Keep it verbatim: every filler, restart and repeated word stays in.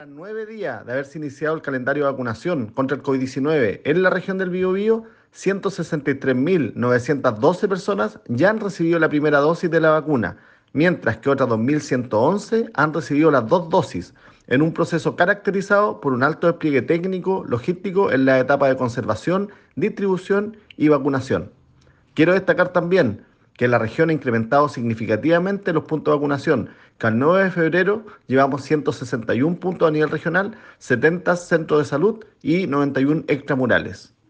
A nueve días de haberse iniciado el calendario de vacunación contra el COVID diecinueve en la región del Biobío, ciento sesenta y tres mil novecientas doce personas ya han recibido la primera dosis de la vacuna, mientras que otras dos mil ciento once han recibido las dos dosis, en un proceso caracterizado por un alto despliegue técnico, logístico en la etapa de conservación, distribución y vacunación. Quiero destacar también que la región ha incrementado significativamente los puntos de vacunación, que al nueve de febrero llevamos ciento sesenta y uno puntos a nivel regional, setenta centros de salud y noventa y uno extramurales.